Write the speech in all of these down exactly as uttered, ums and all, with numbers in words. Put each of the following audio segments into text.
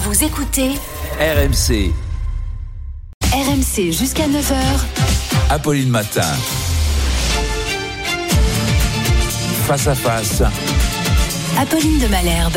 Vous écoutez R M C. R M C jusqu'à neuf heures. Apolline Matin. Face à face. Apolline de Malherbe.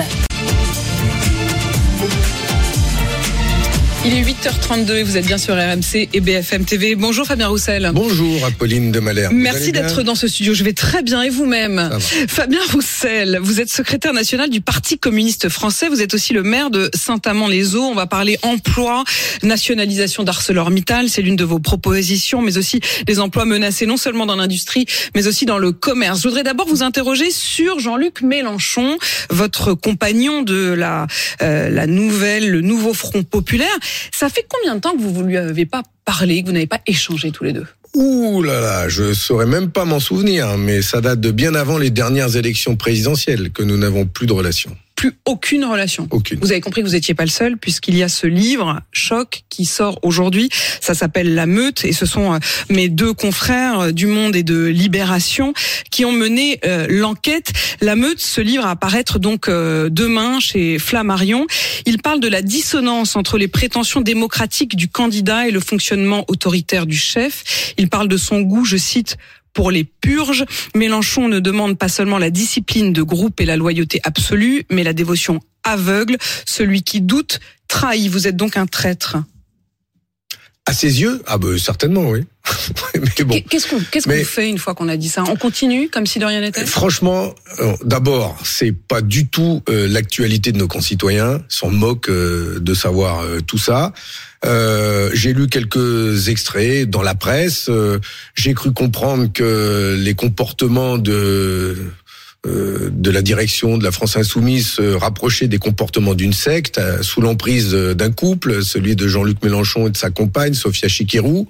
Il est huit heures trente-deux et vous êtes bien sur R M C et B F M T V. Bonjour Fabien Roussel. Bonjour Apolline de Malherbe. Merci d'être dans ce studio. Je vais très bien et vous-même. Fabien Roussel, vous êtes secrétaire national du Parti communiste français. Vous êtes aussi le maire de Saint-Amand-les-Eaux. On va parler emploi, nationalisation d'ArcelorMittal. C'est l'une de vos propositions, mais aussi les emplois menacés non seulement dans l'industrie, mais aussi dans le commerce. Je voudrais d'abord vous interroger sur Jean-Luc Mélenchon, votre compagnon de la, euh, la nouvelle, le nouveau Front populaire. Ça fait combien de temps que vous ne lui avez pas parlé, que vous n'avez pas échangé tous les deux ? Ouh là là, je saurais même pas m'en souvenir, mais ça date de bien avant les dernières élections présidentielles que nous n'avons plus de relation. Plus aucune relation. Aucune. Vous avez compris que vous n'étiez pas le seul, puisqu'il y a ce livre, Choc, qui sort aujourd'hui. Ça s'appelle La Meute, et ce sont mes deux confrères du Monde et de Libération qui ont mené euh, l'enquête. La Meute, ce livre à apparaître donc euh, demain chez Flammarion. Il parle de la dissonance entre les prétentions démocratiques du candidat et le fonctionnement autoritaire du chef. Il parle de son goût, je cite, pour les purges. Mélenchon ne demande pas seulement la discipline de groupe et la loyauté absolue, mais la dévotion aveugle. Celui qui doute trahit. Vous êtes donc un traître. À ses yeux ? Ah ben certainement, oui. Mais bon. Qu'est-ce qu'on, qu'est-ce Mais... qu'on fait une fois qu'on a dit ça ? On continue comme si de rien n'était ? Franchement, euh, d'abord, c'est pas du tout euh, l'actualité de nos concitoyens. Ils s'en moquent euh, de savoir euh, tout ça. Euh, j'ai lu quelques extraits dans la presse. Euh, j'ai cru comprendre que les comportements de euh, de la direction de la France Insoumise se rapprochaient des comportements d'une secte, euh, sous l'emprise d'un couple, celui de Jean-Luc Mélenchon et de sa compagne, Sophia Chikirou.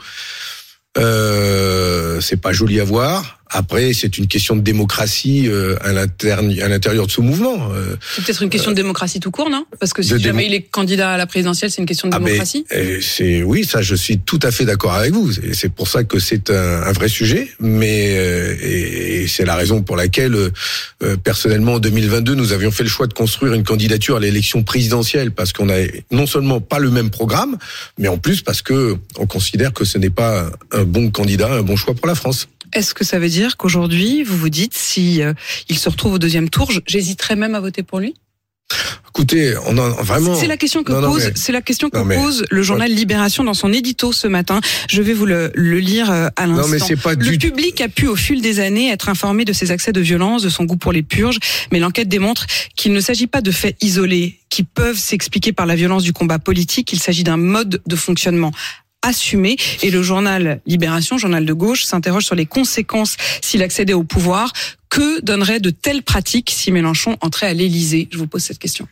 Euh, c'est pas joli à voir. Après, c'est une question de démocratie euh, à, à l'intérieur de ce mouvement. Euh, c'est peut-être une question euh, de démocratie tout court, non ? Parce que si jamais démo... il est candidat à la présidentielle, c'est une question de ah démocratie. Mais, c'est oui, ça, je suis tout à fait d'accord avec vous. Et c'est pour ça que c'est un, un vrai sujet. Mais euh, et, et c'est la raison pour laquelle, euh, personnellement, en deux mille vingt-deux, nous avions fait le choix de construire une candidature à l'élection présidentielle parce qu'on a non seulement pas le même programme, mais en plus parce que on considère que ce n'est pas un bon candidat, un bon choix pour la France. Est-ce que ça veut dire qu'aujourd'hui, vous vous dites, si euh, il se retrouve au deuxième tour, j'hésiterais même à voter pour lui ? Écoutez, on a vraiment. C'est la question que non, pose, non, mais... c'est la question que non, mais... pose le journal Libération dans son édito ce matin. Je vais vous le, le lire à l'instant. Non, mais c'est pas le du... public a pu, au fil des années, être informé de ses accès de violence, de son goût pour les purges, mais l'enquête démontre qu'il ne s'agit pas de faits isolés qui peuvent s'expliquer par la violence du combat politique. Il s'agit d'un mode de fonctionnement assumé, et le journal Libération, journal de gauche, s'interroge sur les conséquences s'il accédait au pouvoir. Que donnerait de telles pratiques si Mélenchon entrait à l'Élysée ? Je vous pose cette question.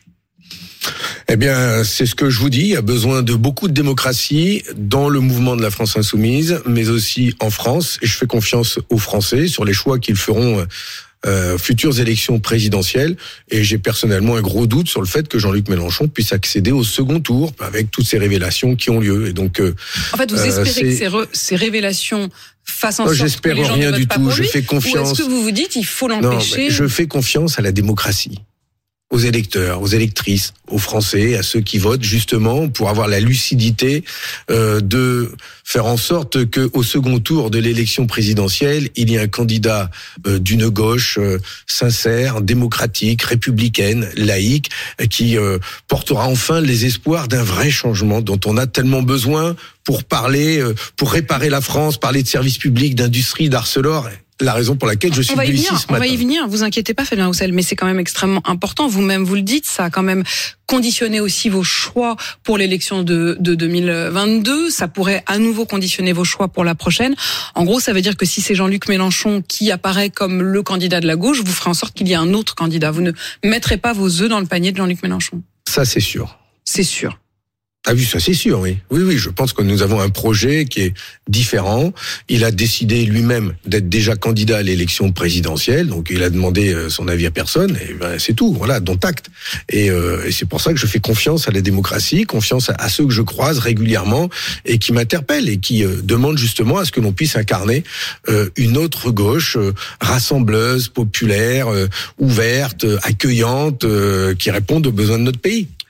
Eh bien, c'est ce que je vous dis. Il y a besoin de beaucoup de démocratie dans le mouvement de la France Insoumise, mais aussi en France. Et je fais confiance aux Français sur les choix qu'ils feront Euh, futures élections présidentielles, et j'ai personnellement un gros doute sur le fait que Jean-Luc Mélenchon puisse accéder au second tour avec toutes ces révélations qui ont lieu. Et donc, euh, en fait, vous espérez euh, que ces, re, ces révélations fassent en oh, sorte j'espère que les gens rien ne du votent tout. pas pour Je lui, fais confiance. Ou est-ce que vous vous dites il faut l'empêcher ? Non, je fais confiance à la démocratie, aux électeurs, aux électrices, aux Français, à ceux qui votent justement pour avoir la lucidité euh, de faire en sorte que au second tour de l'élection présidentielle, il y ait un candidat euh, d'une gauche euh, sincère, démocratique, républicaine, laïque, qui euh, portera enfin les espoirs d'un vrai changement dont on a tellement besoin pour parler, euh, pour réparer la France, parler de services publics, d'industrie, d'Arcelor. La raison pour laquelle je suis venu ici ce matin. On va y venir, vous inquiétez pas Fabien Roussel, mais c'est quand même extrêmement important. Vous-même vous le dites, ça a quand même conditionné aussi vos choix pour l'élection de, de deux mille vingt-deux. Ça pourrait à nouveau conditionner vos choix pour la prochaine. En gros, ça veut dire que si c'est Jean-Luc Mélenchon qui apparaît comme le candidat de la gauche, vous ferez en sorte qu'il y ait un autre candidat. Vous ne mettrez pas vos œufs dans le panier de Jean-Luc Mélenchon. Ça, c'est sûr. C'est sûr. Ah oui, ça c'est sûr, oui. Oui, oui, je pense que nous avons un projet qui est différent. Il a décidé lui-même d'être déjà candidat à l'élection présidentielle, donc il a demandé son avis à personne, et ben c'est tout, voilà, dont acte. Et, euh, et c'est pour ça que je fais confiance à la démocratie, confiance à, à ceux que je croise régulièrement et qui m'interpellent et qui euh, demandent justement à ce que l'on puisse incarner euh, une autre gauche euh, rassembleuse, populaire, euh, ouverte, accueillante, euh, qui réponde aux besoins de notre pays.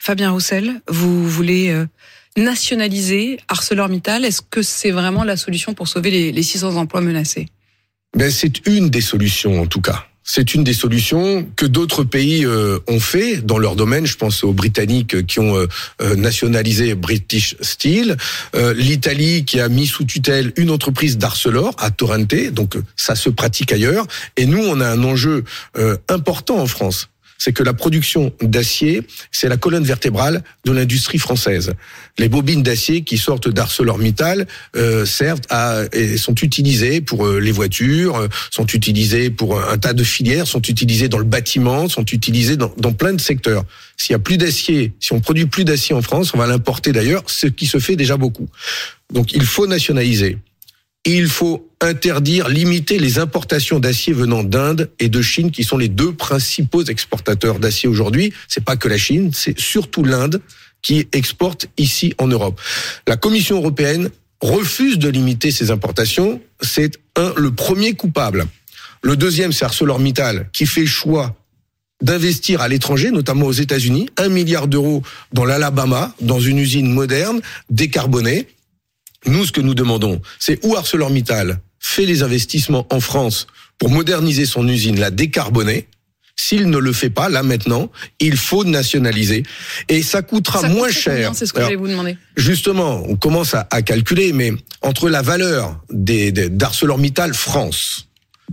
Fabien Roussel, vous voulez euh, nationaliser ArcelorMittal. Est-ce que c'est vraiment la solution pour sauver les, les six cents emplois menacés ? Ben, c'est une des solutions, en tout cas. C'est une des solutions que d'autres pays euh, ont fait dans leur domaine. Je pense aux Britanniques qui ont euh, nationalisé British Steel, euh, l'Italie qui a mis sous tutelle une entreprise d'Arcelor à Torrente. Donc ça se pratique ailleurs. Et nous, on a un enjeu euh, important en France. C'est que la production d'acier, c'est la colonne vertébrale de l'industrie française. Les bobines d'acier qui sortent d'ArcelorMittal euh, servent à et sont utilisées pour euh, les voitures, euh, sont utilisées pour un tas de filières, sont utilisées dans le bâtiment, sont utilisées dans, dans plein de secteurs. S'il y a plus d'acier, si on produit plus d'acier en France, on va l'importer d'ailleurs, ce qui se fait déjà beaucoup. Donc il faut nationaliser. Et il faut interdire, limiter les importations d'acier venant d'Inde et de Chine, qui sont les deux principaux exportateurs d'acier aujourd'hui. C'est pas que la Chine, c'est surtout l'Inde qui exporte ici en Europe. La Commission européenne refuse de limiter ces importations. C'est un, le premier coupable. Le deuxième, c'est ArcelorMittal, qui fait le choix d'investir à l'étranger, notamment aux États-Unis, un milliard d'euros dans l'Alabama, dans une usine moderne, décarbonée. Nous, ce que nous demandons, c'est où ArcelorMittal fait les investissements en France pour moderniser son usine, la décarboner. S'il ne le fait pas, là maintenant, il faut nationaliser. Et ça coûtera ça moins coûte cher. Combien, c'est ce que j'allais vous demander. Justement, on commence à, à calculer, mais entre la valeur des, des, d'ArcelorMittal France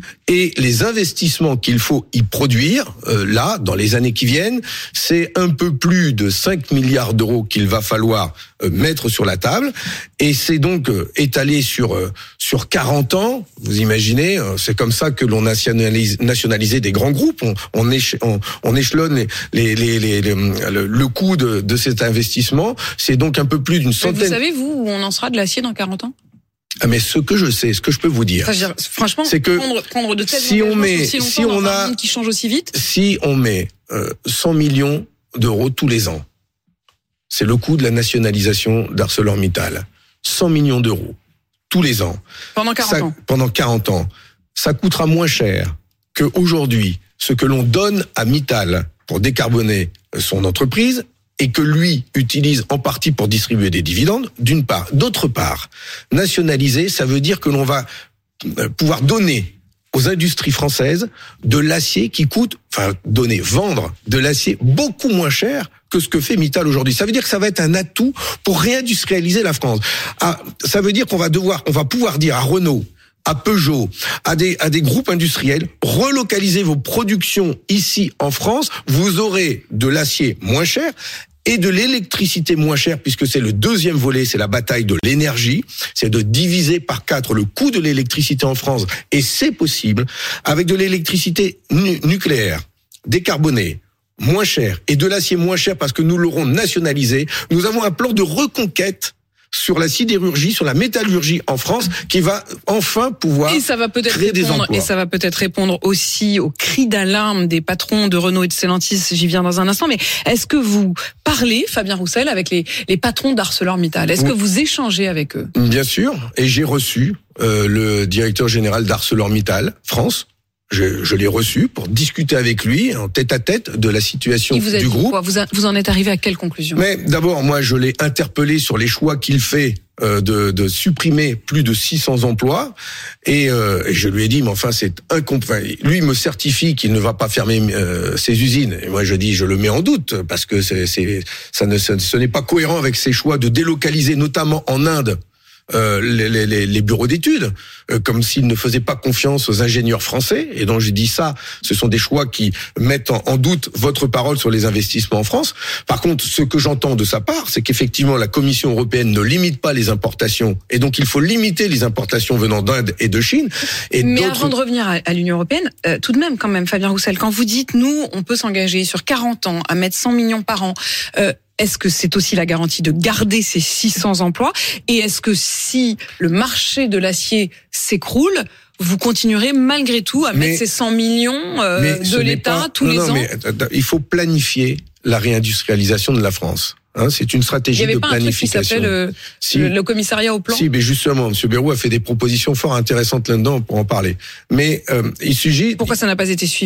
et les investissements qu'il faut y produire, euh, là, dans les années qui viennent, c'est un peu plus de cinq milliards d'euros qu'il va falloir euh, mettre sur la table. Et c'est donc euh, étalé sur euh, sur quarante ans. Vous imaginez, euh, c'est comme ça que l'on nationalise nationalisé des grands groupes. On, on, éche, on, on échelonne les, les, les, les, les, le, le coût de, de cet investissement. C'est donc un peu plus d'une centaine. Vous savez, vous, où on en sera de l'acier dans quarante ans ? Ah mais ce que je sais, ce que je peux vous dire, enfin, je veux dire franchement, c'est que prendre, prendre de tels si on met, si, si on dans a, un monde qui change aussi vite, si on met euh, cent millions d'euros tous les ans, c'est le coût de la nationalisation d'ArcelorMittal. cent millions d'euros tous les ans. Pendant quarante ça, ans. Pendant quarante ans, ça coûtera moins cher qu'aujourd'hui ce que l'on donne à Mittal pour décarboner son entreprise, et que lui utilise en partie pour distribuer des dividendes, d'une part. D'autre part, nationaliser, ça veut dire que l'on va pouvoir donner aux industries françaises de l'acier qui coûte, enfin donner, vendre de l'acier beaucoup moins cher que ce que fait Mittal aujourd'hui. Ça veut dire que ça va être un atout pour réindustrialiser la France. Ah, ça veut dire qu'on va devoir, on va pouvoir dire à Renault, à Peugeot, à des, à des groupes industriels, relocalisez vos productions ici en France, vous aurez de l'acier moins cher et de l'électricité moins chère, puisque c'est le deuxième volet, c'est la bataille de l'énergie, c'est de diviser par quatre le coût de l'électricité en France, et c'est possible, avec de l'électricité nu- nucléaire, décarbonée, moins chère, et de l'acier moins cher parce que nous l'aurons nationalisé. Nous avons un plan de reconquête sur la sidérurgie, sur la métallurgie en France, qui va enfin pouvoir et ça va peut-être créer des répondre, emplois. Et ça va peut-être répondre aussi aux cris d'alarme des patrons de Renault et de Stellantis, j'y viens dans un instant, mais est-ce que vous parlez, Fabien Roussel, avec les, les patrons d'ArcelorMittal ? Est-ce oui. que vous échangez avec eux ? Bien sûr, et j'ai reçu euh, le directeur général d'ArcelorMittal France. Je, je l'ai reçu pour discuter avec lui en tête-à-tête de la situation Il vous a du dit groupe. Quoi vous, a, vous en êtes arrivé à quelle conclusion ? Mais d'abord, moi, je l'ai interpellé sur les choix qu'il fait euh, de, de supprimer plus de six cents emplois. Et, euh, et je lui ai dit, mais enfin, c'est incompréhensible. Lui, il me certifie qu'il ne va pas fermer euh, ses usines. Et moi, je dis, je le mets en doute parce que c'est, c'est, ça ne, ce, ce n'est pas cohérent avec ses choix de délocaliser, notamment en Inde, Euh, les, les, les bureaux d'études, euh, comme s'ils ne faisaient pas confiance aux ingénieurs français. Et donc j'ai dit ça, ce sont des choix qui mettent en, en doute votre parole sur les investissements en France. Par contre, ce que j'entends de sa part, c'est qu'effectivement la Commission européenne ne limite pas les importations, et donc il faut limiter les importations venant d'Inde et de Chine. Et Mais d'autres... avant de revenir à, à l'Union européenne, euh, tout de même quand même, Fabien Roussel, quand vous dites nous, on peut s'engager sur quarante ans à mettre cent millions par an, euh, est-ce que c'est aussi la garantie de garder ces six cents emplois ? Et est-ce que si le marché de l'acier s'écroule, vous continuerez malgré tout à mais, mettre ces cent millions euh, de l'État pas, tous non, les non, ans ? Mais, il faut planifier la réindustrialisation de la France. Hein, c'est une stratégie de planification. Il n'y avait pas un truc qui s'appelle euh, si, le, le commissariat au plan ? Si, mais justement, M. Bayrou a fait des propositions fort intéressantes là-dedans pour en parler. Mais euh, il s'agit... Pourquoi ça n'a pas été suivi ?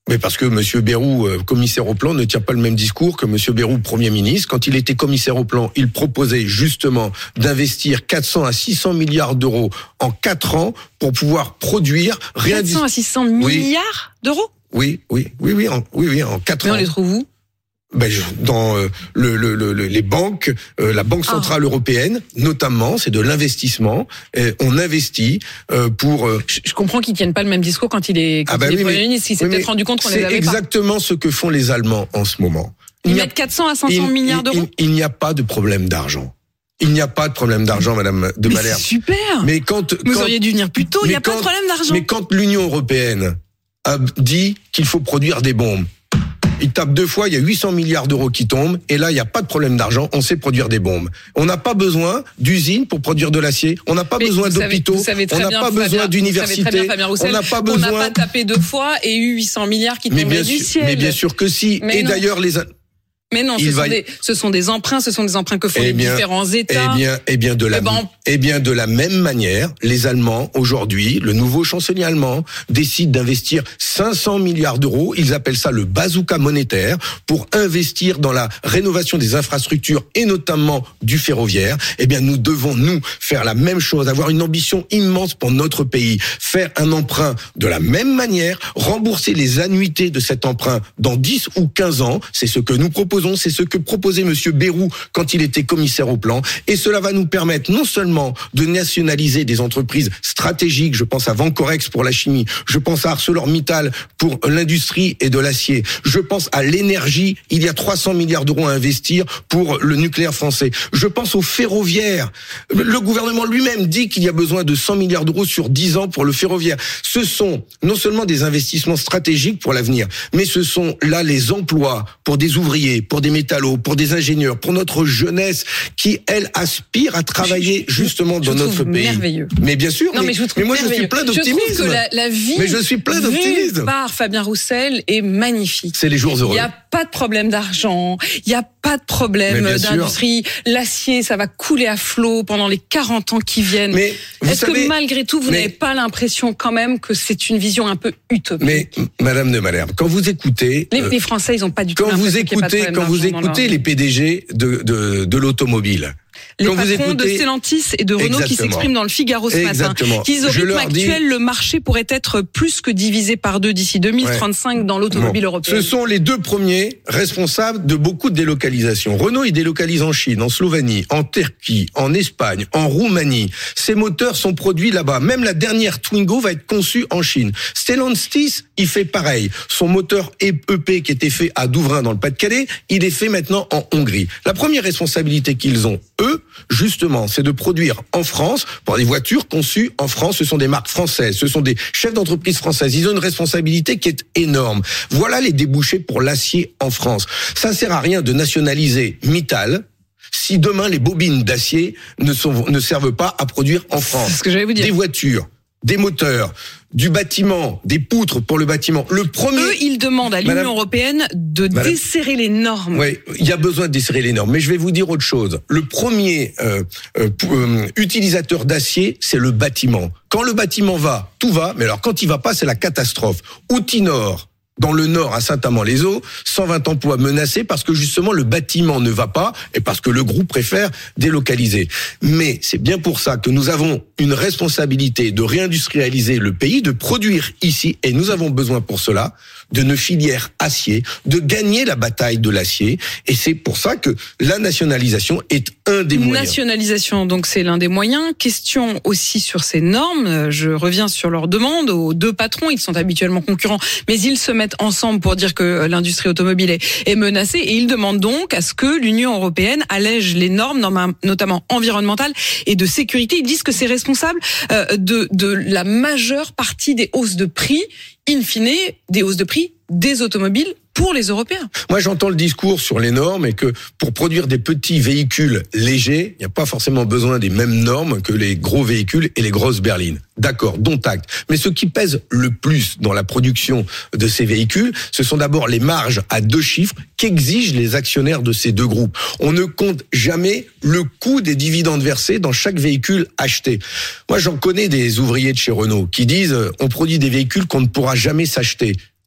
Mais parce que M. Bayrou, euh, commissaire au plan, ne tient pas le même discours que M. Bayrou, Premier ministre. Quand il était commissaire au plan, il proposait justement d'investir quatre cents à six cents milliards d'euros en quatre ans pour pouvoir produire... quatre cents à six cents milliards d'euros? Oui, oui, oui, oui, en, oui, oui, en quatre ans. Mais on les trouve où? Ben, dans euh, le, le, le, les banques, euh, la Banque centrale ah. européenne, notamment, c'est de l'investissement. Et on investit euh, pour. Euh... Je, je comprends qu'ils tiennent pas le même discours quand il est, quand ah ben il est oui, Premier ministre. Il s'est oui, peut-être rendu compte qu'on les avait pas. C'est exactement ce que font les Allemands en ce moment. Ils mettent quatre cents à cinq cents milliards d'euros. Il, il, il n'y a pas de problème d'argent. Il n'y a pas de problème d'argent, Madame de Malherbe. C'est super. Mais quand vous quand, auriez dû venir plus tôt. Il n'y a quand, pas de problème d'argent. Mais quand l'Union européenne a dit qu'il faut produire des bombes. Il tape deux fois, il y a huit cents milliards d'euros qui tombent, et là, il n'y a pas de problème d'argent, on sait produire des bombes. On n'a pas besoin d'usines pour produire de l'acier, on n'a pas mais besoin d'hôpitaux, on n'a pas besoin d'universités, on n'a pas besoin... On n'a pas tapé deux fois et eu huit cents milliards qui tombaient du ciel. Mais bien sûr que si, mais et non. d'ailleurs les... Mais non, ce sont, va... des, ce sont des emprunts, ce sont des emprunts que font eh les bien, différents États. Eh bien, eh bien de la, eh ben, eh bien de la même manière, les Allemands aujourd'hui, le nouveau chancelier allemand décide d'investir cinq cents milliards d'euros. Ils appellent ça le bazooka monétaire pour investir dans la rénovation des infrastructures et notamment du ferroviaire. Eh bien, nous devons nous faire la même chose, avoir une ambition immense pour notre pays, faire un emprunt de la même manière, rembourser les annuités de cet emprunt dans dix ou quinze ans. C'est ce que nous proposons. C'est ce que proposait Monsieur Bayrou quand il était commissaire au plan. Et cela va nous permettre non seulement de nationaliser des entreprises stratégiques, je pense à Vancorex pour la chimie, je pense à ArcelorMittal pour l'industrie et de l'acier, je pense à l'énergie, il y a trois cents milliards d'euros à investir pour le nucléaire français, je pense au ferroviaire. Le gouvernement lui-même dit qu'il y a besoin de cent milliards d'euros sur dix ans pour le ferroviaire. Ce sont non seulement des investissements stratégiques pour l'avenir, mais ce sont là les emplois pour des ouvriers, pour des métallos, pour des ingénieurs, pour notre jeunesse qui, elle, aspire à travailler je, justement je dans notre pays. Merveilleux. Mais bien sûr, non, mais, mais, je mais moi je suis plein d'optimisme. Je trouve que la, la vie mais je suis plein d'optimisme. par Fabien Roussel est magnifique. C'est les jours heureux. Il n'y a pas de problème d'argent, il n'y a pas de problème d'industrie. L'acier, ça va couler à flot pendant les quarante ans qui viennent. Mais est-ce savez, que malgré tout, vous n'avez pas l'impression quand même que c'est une vision un peu utopique? Mais Madame de Malherbe, quand vous écoutez... Les, euh, les Français, ils n'ont pas du tout quand vous écoutez, Quand vous écoutez les P D G de, de, de l'automobile... Les Quand patrons vous écoutez... de Stellantis et de Renault Exactement. qui s'expriment dans le Figaro ce Exactement. matin, qu'ils au rythme actuel, dis... le marché pourrait être plus que divisé par deux d'ici deux mille trente-cinq ouais. dans l'automobile bon. européenne. Ce sont les deux premiers responsables de beaucoup de délocalisations. Renault, il délocalise en Chine, en Slovénie, en Turquie, en Espagne, en Roumanie. Ces moteurs sont produits là-bas. Même la dernière Twingo va être conçue en Chine. Stellantis, il fait pareil. Son moteur E P qui était fait à Douvrin dans le Pas-de-Calais, il est fait maintenant en Hongrie. La première responsabilité qu'ils ont, eux, justement, c'est de produire en France pour des voitures conçues en France. Ce sont des marques françaises, ce sont des chefs d'entreprise françaises. Ils ont une responsabilité qui est énorme. Voilà les débouchés pour l'acier en France. Ça ne sert à rien de nationaliser Mittal si demain les bobines d'acier ne sont, ne servent pas à produire en France. C'est ce que j'allais vous dire. Des voitures, des moteurs, du bâtiment, des poutres pour le bâtiment. Le premier. Eux, ils demandent à l'Union Madame... européenne de Madame... desserrer les normes. Oui, il y a besoin de desserrer les normes. Mais je vais vous dire autre chose. Le premier euh, euh, euh, utilisateur d'acier, c'est le bâtiment. Quand le bâtiment va, tout va. Mais alors, quand il va pas, c'est la catastrophe. Outinor, dans le Nord, à Saint-Amand-les-Eaux, cent vingt emplois menacés parce que justement le bâtiment ne va pas et parce que le groupe préfère délocaliser. Mais c'est bien pour ça que nous avons une responsabilité de réindustrialiser le pays, de produire ici, et nous avons besoin pour cela de nos filières acier, de gagner la bataille de l'acier, et c'est pour ça que la nationalisation est un des moyens. Nationalisation, donc c'est l'un des moyens. Question aussi sur ces normes, je reviens sur leur demande aux deux patrons, ils sont habituellement concurrents, mais ils se mettent ensemble pour dire que l'industrie automobile est, est menacée, et ils demandent donc à ce que l'Union européenne allège les normes, notamment environnementales et de sécurité. Ils disent que c'est responsable de, de la majeure partie des hausses de prix, in fine, des hausses de prix des automobiles pour les Européens. Moi, j'entends le discours sur les normes et que pour produire des petits véhicules légers, il n'y a pas forcément besoin des mêmes normes que les gros véhicules et les grosses berlines. D'accord, dont acte. Mais ce qui pèse le plus dans la production de ces véhicules, ce sont d'abord les marges à deux chiffres qu'exigent les actionnaires de ces deux groupes. On ne compte jamais le coût des dividendes versés dans chaque véhicule acheté. Moi, j'en connais des ouvriers de chez Renault qui disent « on produit des véhicules qu'on ne pourra jamais s'acheter ».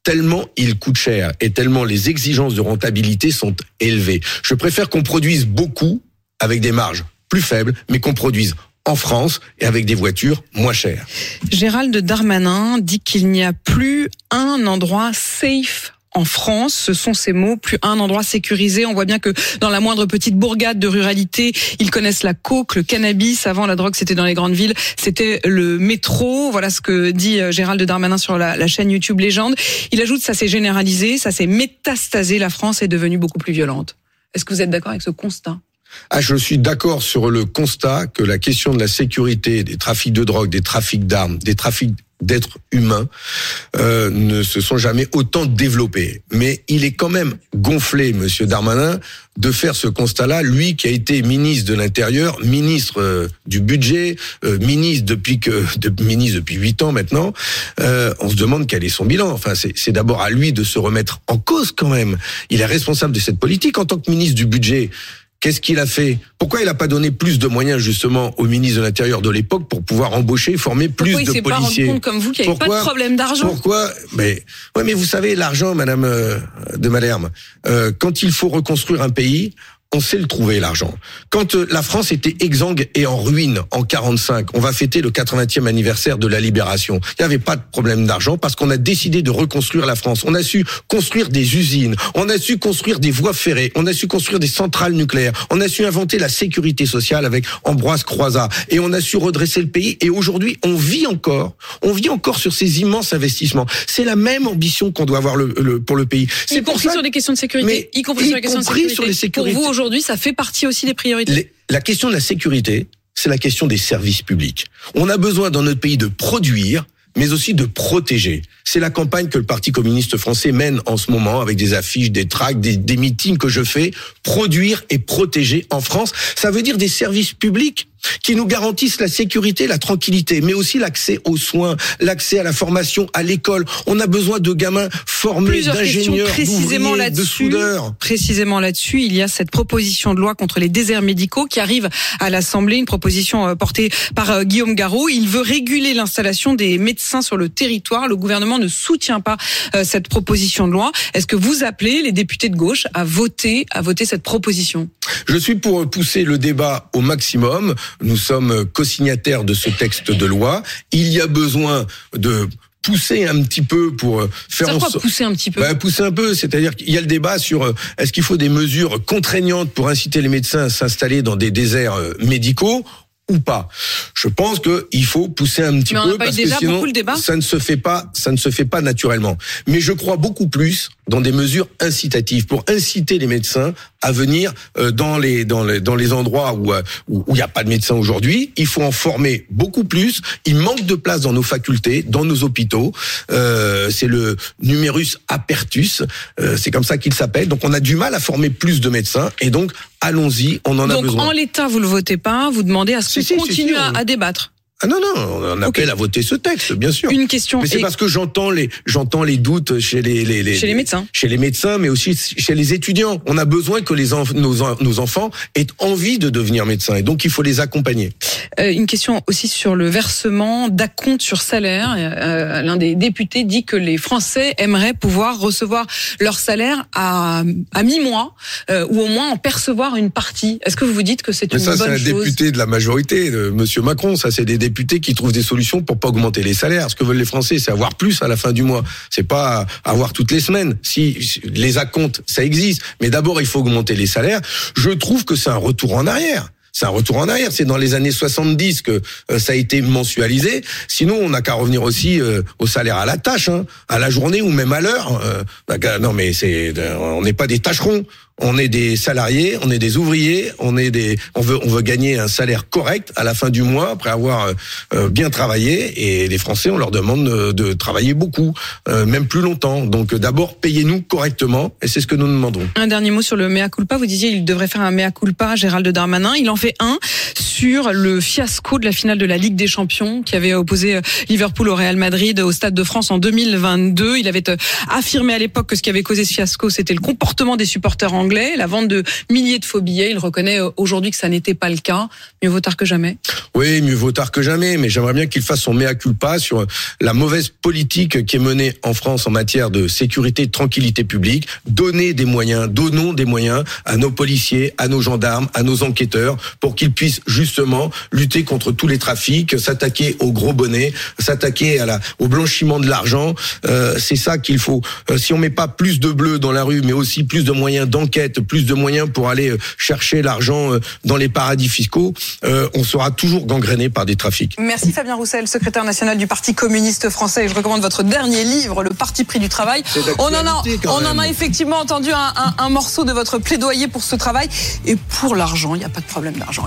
tellement il coûte cher et tellement les exigences de rentabilité sont élevées. Je préfère qu'on produise beaucoup avec des marges plus faibles, mais qu'on produise en France et avec des voitures moins chères. Gérald Darmanin dit qu'il n'y a plus un endroit safe en France, ce sont ces mots, plus un endroit sécurisé. On voit bien que dans la moindre petite bourgade de ruralité, ils connaissent la coke, le cannabis. Avant, la drogue, c'était dans les grandes villes, c'était le métro. Voilà ce que dit Gérald Darmanin sur la, la chaîne YouTube Légende. Il ajoute, ça s'est généralisé, ça s'est métastasé, la France est devenue beaucoup plus violente. Est-ce que vous êtes d'accord avec ce constat ? Ah, je suis d'accord sur le constat que la question de la sécurité, des trafics de drogue, des trafics d'armes, des trafics d'êtres humains euh, ne se sont jamais autant développés. Mais il est quand même gonflé, Monsieur Darmanin, de faire ce constat-là, lui qui a été ministre de l'Intérieur, ministre euh, du Budget, euh, ministre depuis que de, ministre depuis huit ans maintenant. Euh, on se demande quel est son bilan. Enfin, c'est, c'est d'abord à lui de se remettre en cause quand même. Il est responsable de cette politique en tant que ministre du Budget. Qu'est-ce qu'il a fait ? Pourquoi il n'a pas donné plus de moyens justement au ministre de l'Intérieur de l'époque pour pouvoir embaucher, former plus Pourquoi de policiers ? Pourquoi il s'est pas rendu compte comme vous qu'il n'y avait Pourquoi, pas de problème d'argent ? Pourquoi ? Mais ouais, mais vous savez, l'argent, Madame euh, de Malherbe, euh, quand il faut reconstruire un pays, on sait le trouver, l'argent. Quand euh, la France était exsangue et en ruine en quarante-cinq, on va fêter le quatre-vingtième anniversaire de la Libération. Il n'y avait pas de problème d'argent parce qu'on a décidé de reconstruire la France. On a su construire des usines, on a su construire des voies ferrées, on a su construire des centrales nucléaires, on a su inventer la sécurité sociale avec Ambroise Croizat et on a su redresser le pays. Et aujourd'hui, on vit encore, on vit encore sur ces immenses investissements. C'est la même ambition qu'on doit avoir le, le, pour le pays. C'est y pour compris ça, sur des questions de sécurité. mais Y compris sur les questions de sécurité. Sur les sécurités. Pour vous, aujourd'hui, ça fait partie aussi des priorités. Les, la question de la sécurité, c'est la question des services publics. On a besoin dans notre pays de produire, mais aussi de protéger. C'est la campagne que le Parti communiste français mène en ce moment avec des affiches, des tracts, des, des meetings que je fais. Produire et protéger en France, ça veut dire des services publics qui nous garantissent la sécurité, la tranquillité, mais aussi l'accès aux soins, l'accès à la formation, à l'école. On a besoin de gamins formés, Plusieurs d'ingénieurs, précisément d'ouvriers, de là-dessus, soudeurs. Précisément là-dessus, il y a cette proposition de loi contre les déserts médicaux qui arrive à l'Assemblée, une proposition portée par Guillaume Garot. Il veut réguler l'installation des médecins sur le territoire. Le gouvernement ne soutient pas cette proposition de loi. Est-ce que vous appelez les députés de gauche à voter, à voter cette proposition ? Je suis pour pousser le débat au maximum. Nous sommes co-signataires de ce texte de loi. Il y a besoin de pousser un petit peu pour faire en sorte... C'est quoi pousser un petit peu ? Bah, pousser un peu, c'est-à-dire qu'il y a le débat sur est-ce qu'il faut des mesures contraignantes pour inciter les médecins à s'installer dans des déserts médicaux ou pas. Je pense que il faut pousser un petit Mais on peu a pas parce eu déjà que sinon beaucoup le débat ça ne se fait pas, ça ne se fait pas naturellement. Mais je crois beaucoup plus dans des mesures incitatives pour inciter les médecins à venir euh, dans les dans les dans les endroits où où il n'y a pas de médecins aujourd'hui. Il faut en former beaucoup plus. Il manque de place dans nos facultés, dans nos hôpitaux. Euh, c'est le numerus apertus. Euh, c'est comme ça qu'il s'appelle. Donc on a du mal à former plus de médecins et donc allons-y, on en donc, a besoin. Donc en l'état, vous le votez pas, vous demandez à ce si, qu'on si, continue si, si, à, on... à débattre. Ah non, non, on appelle okay. à voter ce texte, bien sûr. Une question. Mais c'est et... parce que j'entends les, j'entends les doutes chez les, les, les chez les médecins, chez les médecins, mais aussi chez les étudiants. On a besoin que les enf- nos, nos enfants aient envie de devenir médecins, et donc il faut les accompagner. Euh, une question aussi sur le versement d'acompte sur salaire. Euh, l'un des députés dit que les Français aimeraient pouvoir recevoir leur salaire à, à mi-mois, euh, ou au moins en percevoir une partie. Est-ce que vous vous dites que c'est mais une ça, bonne chose ? Ça, c'est un député de la majorité, de Monsieur Macron. Ça, c'est des députés qui trouvent des solutions pour pas augmenter les salaires. Ce que veulent les Français, c'est avoir plus à la fin du mois. C'est pas avoir toutes les semaines. Si les acomptes, ça existe, mais d'abord il faut augmenter les salaires. Je trouve que c'est un retour en arrière. C'est un retour en arrière. C'est dans les années soixante-dix que euh, ça a été mensualisé. Sinon, on n'a qu'à revenir aussi euh, au salaire à la tâche, hein, à la journée ou même à l'heure. Euh, bah, non, mais c'est, on n'est pas des tâcherons. On est des salariés, on est des ouvriers, on est des, on veut, on veut gagner un salaire correct à la fin du mois après avoir euh, bien travaillé. Et les Français, on leur demande de, de travailler beaucoup, euh, même plus longtemps. Donc, d'abord, payez-nous correctement, et c'est ce que nous demandons. Un dernier mot sur le mea culpa. Vous disiez, il devrait faire un mea culpa, Gérald Darmanin. Il en fait un sur le fiasco de la finale de la Ligue des Champions, qui avait opposé Liverpool au Real Madrid au Stade de France en deux mille vingt-deux. Il avait affirmé à l'époque que ce qui avait causé ce fiasco, c'était le comportement des supporters en anglais, la vente de milliers de faux billets. Il reconnaît aujourd'hui que ça n'était pas le cas. Mieux vaut tard que jamais. Oui, mieux vaut tard que jamais, mais j'aimerais bien qu'il fasse son mea culpa sur la mauvaise politique qui est menée en France en matière de sécurité et de tranquillité publique. Donner des moyens, donnons des moyens à nos policiers, à nos gendarmes, à nos enquêteurs, pour qu'ils puissent justement lutter contre tous les trafics, s'attaquer aux gros bonnets, s'attaquer à la, au blanchiment de l'argent. Euh, c'est ça qu'il faut. Euh, si on met pas plus de bleus dans la rue, mais aussi plus de moyens d'enquête, plus de moyens pour aller euh, chercher l'argent euh, dans les paradis fiscaux, euh, on sera toujours gangréné par des trafics. Merci Fabien Roussel, secrétaire national du Parti communiste français. Et je recommande votre dernier livre, Le Parti pris du travail. On en a, on en a effectivement entendu un, un, un morceau de votre plaidoyer pour ce travail et pour l'argent. Il n'y a pas de problème d'argent.